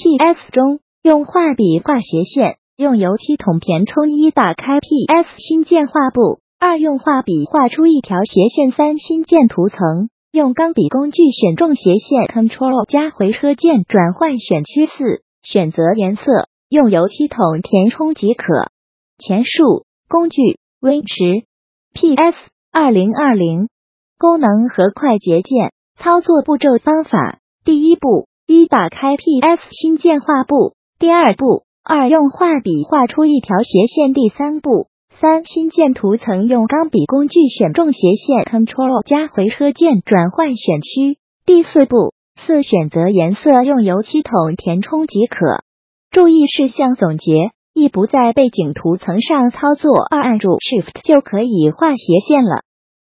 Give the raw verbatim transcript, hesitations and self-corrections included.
P S 中，用画笔画斜线，用油漆桶填充。一、打开 P S 新建画布。二、用画笔画出一条斜线。三、新建图层，用钢笔工具选中斜线 ，Ctrl 加回车键转换选区。四、选择颜色，用油漆桶填充即可。前述工具 Win10 P S 二零二零功能和快捷键操作步骤方法。第一步，一、打开 P S 新建画布。第二步，二、用画笔画出一条斜线。第三步，三、新建图层，用钢笔工具选中斜线 ，Ctrl 加回车键转换选区。第四步，四、选择颜色，用油漆桶填充即可。注意事项总结：一、不在背景图层上操作；二、按住 Shift 就可以画斜线了。